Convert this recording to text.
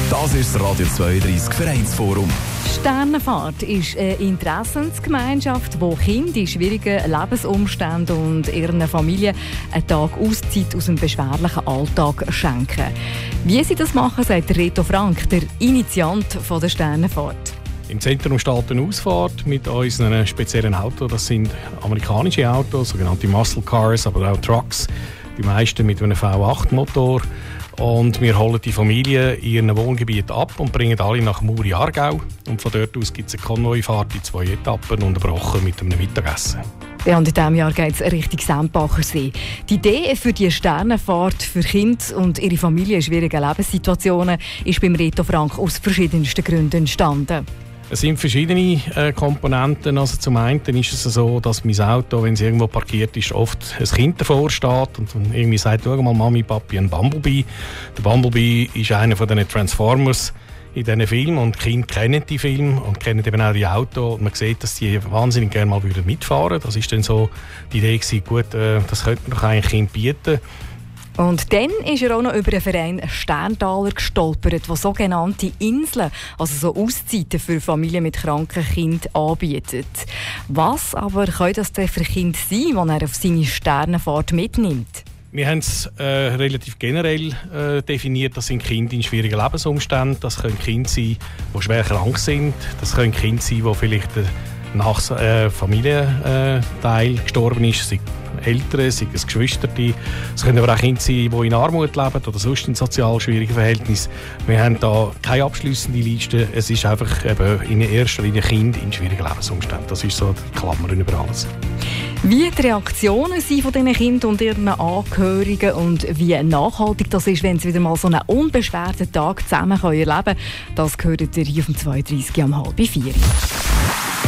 Das ist das Radio 32 Vereinsforum. Sternenfahrt ist eine Interessensgemeinschaft, wo Kinder in schwierigen Lebensumständen und ihren Familien einen Tag Auszeit aus dem beschwerlichen Alltag schenken. Wie sie das machen, sagt Reto Frank, der Initiant der Sternenfahrt. Im Zentrum steht eine Ausfahrt mit unseren speziellen Autos. Das sind amerikanische Autos, sogenannte Muscle Cars, aber auch Trucks. Die meisten mit einem V8-Motor. Und wir holen die Familie in ihrem Wohngebiet ab und bringen alle nach Muri-Aargau. Und von dort aus gibt es eine Konvoifahrt in 2 Etappen, unterbrochen mit einem Mittagessen. Ja, und in diesem Jahr geht es Richtung Sempachersee. Die Idee für die Sternenfahrt für Kinder und ihre Familie in schwierigen Lebenssituationen ist beim Reto Frank aus verschiedensten Gründen entstanden. Es sind verschiedene Komponenten. Also zum einen ist es so, dass mein Auto, wenn es irgendwo parkiert ist, oft ein Kind davor steht und irgendwie sagt, schau mal, Mami, Papi, ein Bumblebee. Der Bumblebee ist einer von den Transformers in diesen Filmen und die Kinder kennen die Filme und kennen eben auch die Autos. Und man sieht, dass die wahnsinnig gerne mal mitfahren würden. Das ist dann so die Idee gewesen, gut, das könnte man doch eigentlich Kind bieten. Und dann ist er auch noch über den Verein Sterntaler gestolpert, der sogenannte Inseln, also so Auszeiten für Familien mit kranken Kindern anbietet. Was aber kann das denn für Kinder sein, die er auf seine Sternenfahrt mitnimmt? Wir haben es relativ generell definiert. Das sind Kinder in schwierigen Lebensumständen. Das können Kinder sein, die schwer krank sind. Das können Kinder sein, die vielleicht nach Familienteil gestorben ist. Eltern, sei es Geschwister. Es können aber auch Kinder sein, die in Armut leben oder sonst in sozial schwierigen Verhältnissen. Wir haben da keine abschliessende Liste. Es ist einfach eben in erster Linie Kinder in schwierigen Lebensumständen. Das ist so die Klammer über alles. Wie die Reaktionen sind von diesen Kindern und ihren Angehörigen und wie nachhaltig das ist, wenn sie wieder mal so einen unbeschwerten Tag zusammen erleben können, das gehört ihr hier auf dem 32 um 3:30.